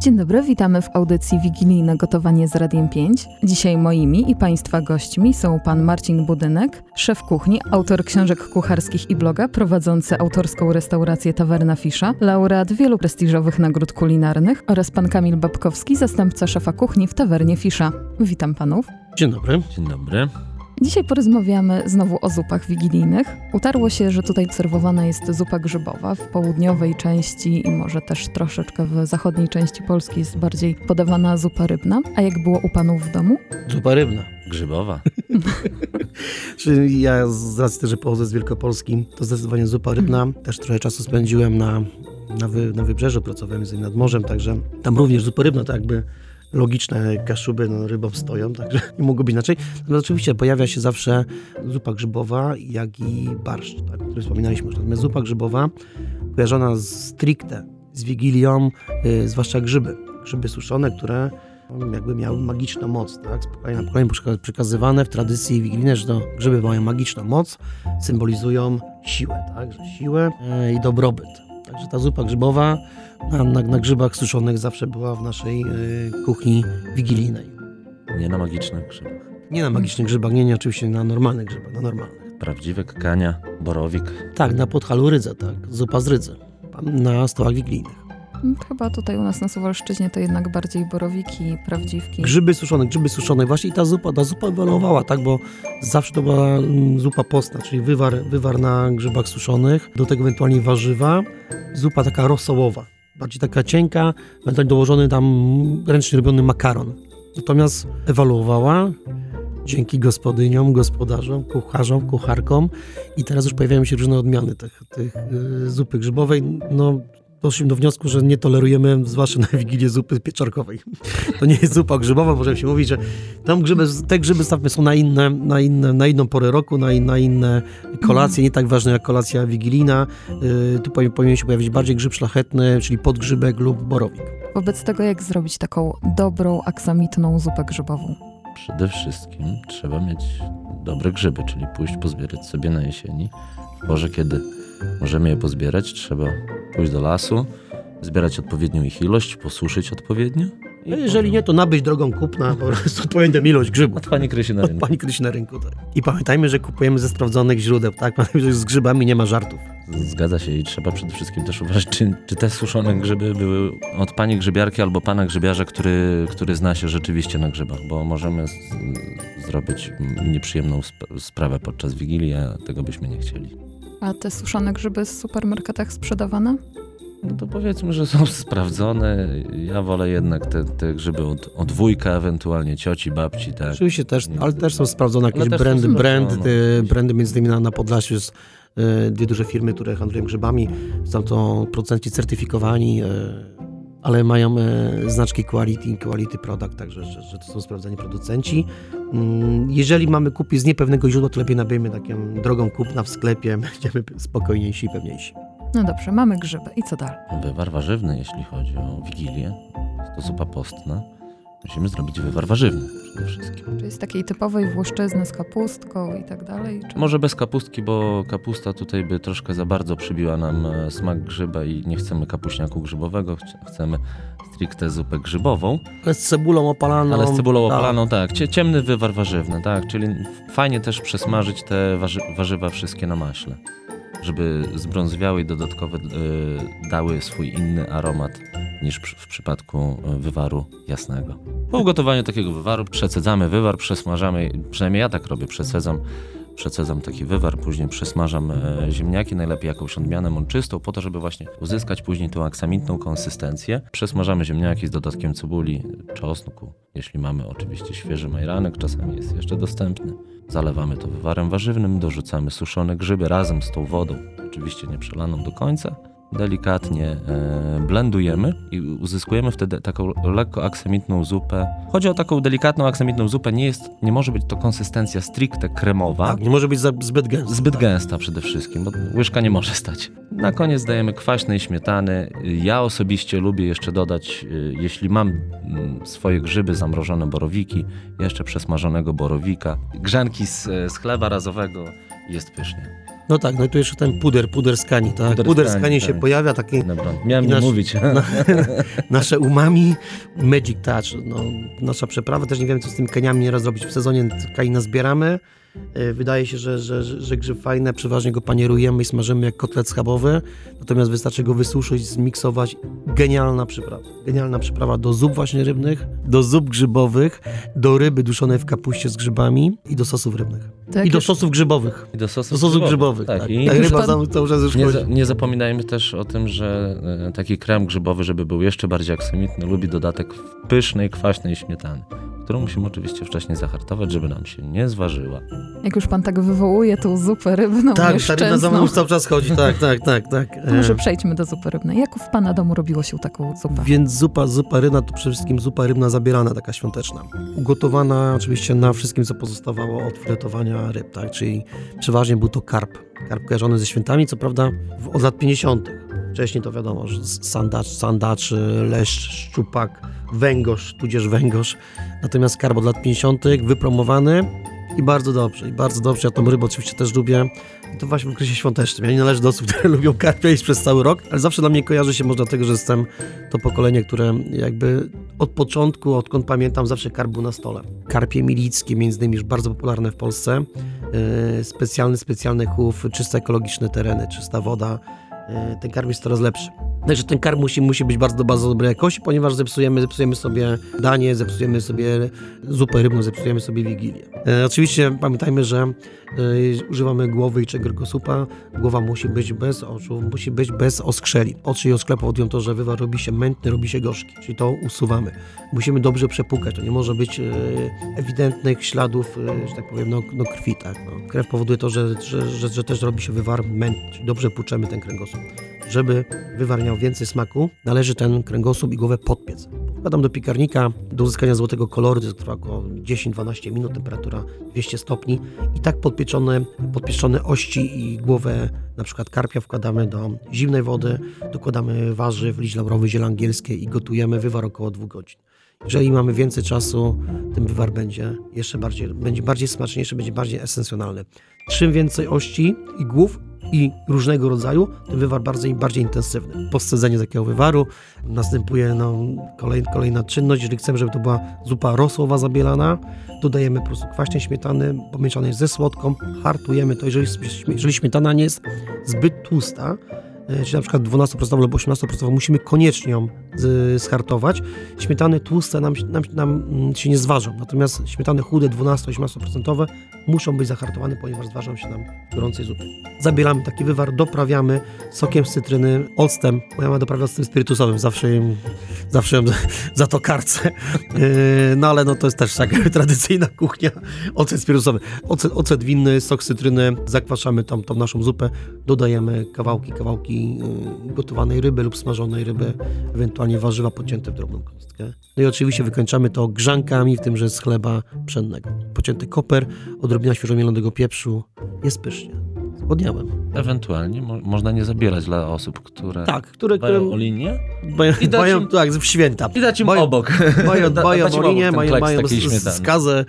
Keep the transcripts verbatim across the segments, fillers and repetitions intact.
Dzień dobry, witamy w audycji Wigilijne Gotowanie z Radiem pięć. Dzisiaj moimi i Państwa gośćmi są pan Marcin Budynek, szef kuchni, autor książek kucharskich i bloga, prowadzący autorską restaurację Tawerna Fisza, laureat wielu prestiżowych nagród kulinarnych oraz pan Kamil Babkowski, zastępca szefa kuchni w Tawernie Fisza. Witam panów. Dzień dobry. Dzień dobry. Dzisiaj porozmawiamy znowu o zupach wigilijnych. Utarło się, że tutaj serwowana jest zupa grzybowa. W południowej części i może też troszeczkę w zachodniej części Polski jest bardziej podawana zupa rybna. A jak było u panów w domu? Zupa rybna. Grzybowa. Czyli ja z racji też, że pochodzę z Wielkopolski, to zdecydowanie zupa rybna. Też trochę czasu spędziłem na, na, wy, na wybrzeżu, pracowałem z nim nad morzem, także tam również zupa rybna, to jakby logiczne kaszuby no, rybą stoją, także nie mogło być inaczej. No, oczywiście pojawia się zawsze zupa grzybowa, jak i barszcz, tak, o którym wspominaliśmy. Natomiast zupa grzybowa kojarzona stricte z Wigilią, yy, zwłaszcza grzyby. Grzyby suszone, które jakby miały magiczną moc. Tak? Spokojnie na pokolenie przekazywane w tradycji wigilijnej, że to grzyby mają magiczną moc, symbolizują siłę, tak? Że siłę yy, i dobrobyt. Także ta zupa grzybowa na, na, na grzybach suszonych zawsze była w naszej y, kuchni wigilijnej. Nie na magicznych grzybach. Nie na magicznych grzybach, nie, nie oczywiście na normalnych grzybach, na normalnych. Prawdziwe kakania, borowik. Tak, na podchalu rydze, tak, zupa z rydzy, na stołach wigilijnych. Chyba tutaj u nas na Suwalszczyźnie to jednak bardziej borowiki, prawdziwki. Grzyby suszone, grzyby suszone. Właśnie i ta zupa, ta zupa ewoluowała, tak, bo zawsze to była mm, zupa postna, czyli wywar, wywar na grzybach suszonych, do tego ewentualnie warzywa, zupa taka rosołowa, bardziej taka cienka, ewentualnie dołożony tam ręcznie robiony makaron. Natomiast ewoluowała dzięki gospodyniom, gospodarzom, kucharzom, kucharkom i teraz już pojawiają się różne odmiany tych, tych yy, zupy grzybowej. No, doszliśmy do wniosku, że nie tolerujemy, zwłaszcza na Wigilię, zupy pieczarkowej. To nie jest zupa grzybowa, możemy się mówić, że tam grzyby, te grzyby stawmy są na inne, na inne, na inną porę roku, na, na inne kolacje, nie tak ważne jak kolacja wigilijna. Yy, tu powinien się pojawić bardziej grzyb szlachetny, czyli podgrzybek lub borowik. Wobec tego jak zrobić taką dobrą, aksamitną zupę grzybową? Przede wszystkim trzeba mieć dobre grzyby, czyli pójść pozbierać sobie na jesieni. W porze, kiedy możemy je pozbierać, trzeba pójść do lasu, zbierać odpowiednią ich ilość, posuszyć odpowiednio. No jeżeli nie, to nabyć drogą kupna po prostu odpowiednią ilość grzybów. Od pani Krysi na rynku. Od pani Krysi na rynku, tak. I pamiętajmy, że kupujemy ze sprawdzonych źródeł, tak? Pamiętajmy, że z grzybami nie ma żartów. Zgadza się i trzeba przede wszystkim też uważać, czy, czy te suszone grzyby były od pani grzybiarki albo pana grzybiarza, który, który zna się rzeczywiście na grzybach, bo możemy z, zrobić nieprzyjemną sp- sprawę podczas Wigilii, a tego byśmy nie chcieli. A te suszone grzyby w supermarketach sprzedawane? No to powiedzmy, że są sprawdzone. Ja wolę jednak te, te grzyby od, od wujka, ewentualnie cioci, babci. Tak. Oczywiście też, ale też są sprawdzone jakieś też brandy, są brandy, sprawdzone. te brandy między innymi na, na Podlasiu jest e, dwie duże firmy, które handlują grzybami. Są to producenci certyfikowani, e, ale mają e, znaczki quality, quality product, także że, że to są sprawdzani producenci. Mm, jeżeli mamy kupić z niepewnego źródła, to lepiej nabijmy taką drogą kupna w sklepie, będziemy spokojniejsi i pewniejsi. No dobrze, mamy grzyby. I co dalej? Wywar warzywny, jeśli chodzi o Wigilię, to zupa postna. Musimy zrobić wywar warzywny przede wszystkim. Czyli z takiej typowej włoszczyzny z kapustką i tak dalej? Czy... Może bez kapustki, bo kapusta tutaj by troszkę za bardzo przybiła nam smak grzyba i nie chcemy kapuśniaku grzybowego, chcemy stricte zupę grzybową. Ale z cebulą opalaną. Ale z cebulą tak. opalaną, tak. Ciemny wywar warzywny, tak. Czyli fajnie też przesmażyć te warzy- warzywa wszystkie na maśle, żeby zbrązwiały i dodatkowo y, dały swój inny aromat niż przy, w przypadku wywaru jasnego. Po ugotowaniu takiego wywaru przecedzamy wywar, przesmażamy, przynajmniej ja tak robię, przecedzam, przecedzam taki wywar, później przesmażam e, ziemniaki, najlepiej jakąś odmianę mączystą, po to, żeby właśnie uzyskać później tą aksamitną konsystencję. Przesmażamy ziemniaki z dodatkiem cebuli, czosnku, jeśli mamy oczywiście świeży majranek, czasami jest jeszcze dostępny. Zalewamy to wywarem warzywnym, dorzucamy suszone grzyby razem z tą wodą, oczywiście nie przelaną do końca. Delikatnie e, blendujemy i uzyskujemy wtedy taką lekko aksamitną zupę. Chodzi o taką delikatną aksamitną zupę, nie jest, nie może być to konsystencja stricte kremowa. Tak, nie może być za, zbyt gęsta. Zbyt tak. gęsta przede wszystkim, bo łyżka nie może stać. Na koniec dajemy kwaśnej śmietany. Ja osobiście lubię jeszcze dodać, jeśli mam swoje grzyby, zamrożone borowiki, jeszcze przesmażonego borowika, grzanki z, z chleba razowego, jest pysznie. No tak, no i tu jeszcze ten puder, puder z kani, tak? Puder Puder z z kani, kani się tak. pojawia, taki Dobra, miałem I nie nasz- mówić. na, nasze umami, magic touch, no, nasza przeprawa, też nie wiemy, co z tymi kaniami nieraz robić. W sezonie kanina zbieramy, y, wydaje się, że, że, że, że grzyb fajny, przeważnie go panierujemy i smażymy jak kotlet schabowy, natomiast wystarczy go wysuszyć, zmiksować. Genialna przyprawa. Genialna przyprawa do zup właśnie rybnych, do zup grzybowych, do ryby duszonej w kapuście z grzybami i do sosów rybnych. Tak, I do już- sosów grzybowych. I do sosów, Do sosów grzybowych, tak. Tak, tak. i tak już ryba pan- za cały czas już nie, wchodzi. za, nie zapominajmy też o tym, że e, taki krem grzybowy, żeby był jeszcze bardziej aksamitny, lubi dodatek pysznej, kwaśnej śmietany, którą musimy oczywiście wcześniej zahartować, żeby nam się nie zważyła. Jak już pan tak wywołuje tą zupę rybną, Tak, ta rybna za mną nieszczęsną, już cały czas chodzi, tak, tak, tak, tak. to może E, przejdźmy do zupy rybnej. Jak w pana domu robiło się taką zupę? Więc zupa, zupa rybna to przede wszystkim zupa rybna zabielana, taka świąteczna. Ugotowana oczywiście na wszystkim, co pozostawało od filetowania ryb, tak? Czyli przeważnie był to karp. Karp kojarzony ze świętami, co prawda w, od lat pięćdziesiątych. Wcześniej to wiadomo, że sandacz, sandacz, leszcz, szczupak, węgorz, tudzież węgorz. Natomiast karp od lat pięćdziesiątych wypromowany i bardzo dobrze, i bardzo dobrze. Ja tą rybę oczywiście też lubię. I to właśnie w okresie świątecznym. Ja nie należę do osób, które lubią karpia jeść przez cały rok, ale zawsze dla mnie kojarzy się może dlatego, że jestem to pokolenie, które jakby od początku, odkąd pamiętam, zawsze karp był na stole. Karpie milickie, między innymi już bardzo popularne w Polsce. Yy, specjalny, specjalny chów, czyste ekologiczne tereny, czysta woda. Yy, ten karp jest coraz lepszy. Także ten karp musi, musi być bardzo, bardzo dobrej jakości, ponieważ zepsujemy, zepsujemy sobie danie, zepsujemy sobie zupę rybną, zepsujemy sobie wigilię. E, oczywiście pamiętajmy, że e, używamy głowy i czego supa. Głowa musi być bez oczu, musi być bez oskrzeli. Oczy i oskle powodują to, że wywar robi się mętny, robi się gorzki, czyli to usuwamy. Musimy dobrze przepłukać, to nie może być e, ewidentnych śladów, e, że tak powiem, no, no krwi. Tak, no. Krew powoduje to, że, że, że, że też robi się wywar mętny, czyli dobrze płuczemy ten kręgosłup. Żeby wywar miał więcej smaku, należy ten kręgosłup i głowę podpiec. Wkładam do piekarnika do uzyskania złotego koloru, to trwa około dziesięć do dwunastu minut, temperatura dwieście stopni i tak podpieczone, podpieczone ości i głowę na przykład karpia wkładamy do zimnej wody, dokładamy warzyw, liść laurowy, ziele angielskie i gotujemy wywar około dwóch godzin. Jeżeli mamy więcej czasu, tym wywar będzie jeszcze bardziej, będzie bardziej smaczniejszy, będzie bardziej esencjonalny. Czym więcej ości i głów i różnego rodzaju, tym wywar bardziej, bardziej intensywny. Po scedzeniu takiego wywaru następuje no, kolej, kolejna czynność. Jeżeli chcemy, żeby to była zupa rosłowa zabielana, dodajemy po prostu kwaśnej śmietany pomieszanej ze słodką, hartujemy to. Jeżeli, jeżeli śmietana nie jest zbyt tłusta, czyli na przykład dwanaście procent lub osiemnaście procent, musimy koniecznie ją z, zhartować. Śmietany tłuste nam, nam, nam się nie zważą, natomiast śmietany chude dwanaście do osiemnastu procent muszą być zahartowane, ponieważ zważą się nam w gorącej zupie. Zabieramy taki wywar, doprawiamy sokiem z cytryny, octem, bo ja mam doprawiać z tym spirytusowym, zawsze ją, zawsze ją za, za to karcę. Yy, no ale no to jest też taka tradycyjna kuchnia, ocet spirytusowy. Ocet, ocet winny, sok z cytryny, zakwaszamy tą, tą naszą zupę, dodajemy kawałki, kawałki yy, gotowanej ryby lub smażonej ryby, ewentualnie warzywa pocięte w drobną kostkę. No i oczywiście wykończamy to grzankami, w tym, że z chleba pszennego. Pocięty koper, odrobina świeżo mielonego pieprzu, jest pysznie. Zgłodniałem. Ewentualnie mo- można nie zabierać dla osób, które Tak, które, które dbają o linię dbają, I dać dbają im- tak, w święta. i dać im Mają- obok. Mają, Da- dbają dać im o linię, obok ten mają, kleks mają takiej z- śmietany. skazę,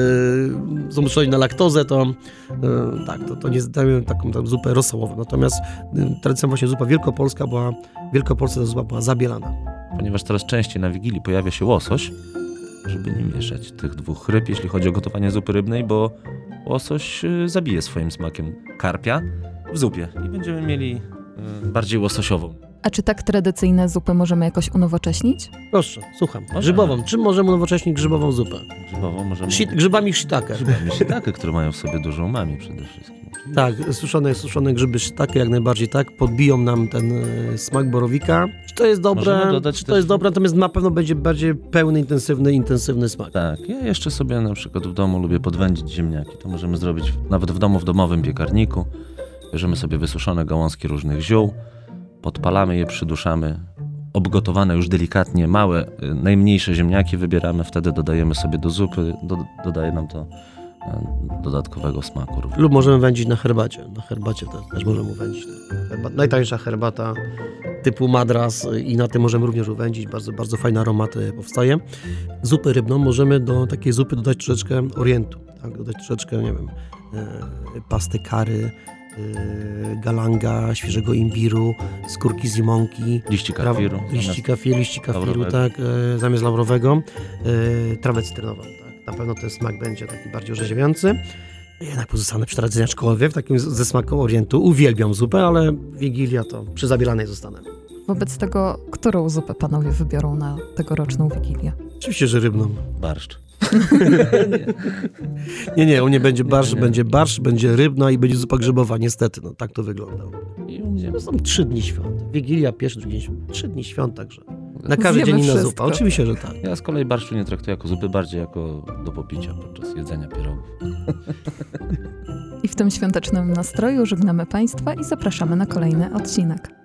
yy, są uczuleni na laktozę, to yy, tak, to, to nie dają taką tam zupę rosołową. Natomiast yy, tradycyjna właśnie zupa wielkopolska była, wielkopolska ta zupa była zabielana. Ponieważ coraz częściej na Wigilii pojawia się łosoś, żeby nie mieszać tych dwóch ryb, jeśli chodzi o gotowanie zupy rybnej, bo łosoś y, zabije swoim smakiem karpia w zupie i będziemy mieli y, bardziej łososiową. A czy tak tradycyjne zupy możemy jakoś unowocześnić? Proszę, słucham. Możemy. Grzybową. Czym możemy unowocześnić grzybową zupę? Grzybową możemy... Shi, grzybami shiitake. Grzybami shiitake, które mają w sobie dużo umami przede wszystkim. Tak, suszone, suszone grzyby shiitake jak najbardziej tak, podbiją nam ten e, smak borowika. Czy to jest dobre? Możemy dodać Czy to też- jest dobre, natomiast na pewno będzie bardziej pełny, intensywny, intensywny smak. Tak, ja jeszcze sobie na przykład w domu lubię podwędzić ziemniaki. To możemy zrobić w- nawet w domu, w domowym piekarniku. Bierzemy sobie wysuszone gałązki różnych ziół, podpalamy je, przyduszamy. Obgotowane już delikatnie, małe, y, najmniejsze ziemniaki wybieramy, wtedy dodajemy sobie do zupy, do, dodaje nam to y, dodatkowego smaku również. Lub możemy wędzić na herbacie. Na herbacie też, też możemy uwędzić. Herbat, najtańsza herbata typu madras i na tym możemy również uwędzić. Bardzo, bardzo fajny aromat e, powstaje. Zupę rybną możemy do takiej zupy dodać troszeczkę orientu. Tak? Dodać troszeczkę, nie wiem, e, pasty curry, yy, galanga, świeżego imbiru, skórki z limonki. Liści Traw- kafiru. Liści kafiru, liści kafiru, laurowego. tak, e, zamiast laurowego. E, trawę cytrynową, tak. Na pewno ten smak będzie taki bardziej orzeźwiający. Jednak pozostanę przy tradycyjnie w takim z- ze smaku Orientu. Uwielbiam zupę, ale Wigilia to przy zabielanej zostanę. Wobec tego, którą zupę panowie wybiorą na tegoroczną Wigilię? Oczywiście, że rybną. Barszcz. Nie, nie, u mnie będzie Nie, barsz, nie. będzie barsz, będzie rybna i będzie zupa grzybowa, niestety, no tak to wygląda. I u mnie To są trzy dni świąt. Wigilia, pierwszy, drugi dzień, trzy dni świąt także. Na każdy Zjemy dzień inna wszystko. zupa, oczywiście, że tak. Ja z kolei barszczu nie traktuję jako zupy, bardziej jako do popicia podczas jedzenia pierogów. I w tym świątecznym nastroju żegnamy Państwa i zapraszamy na kolejny odcinek.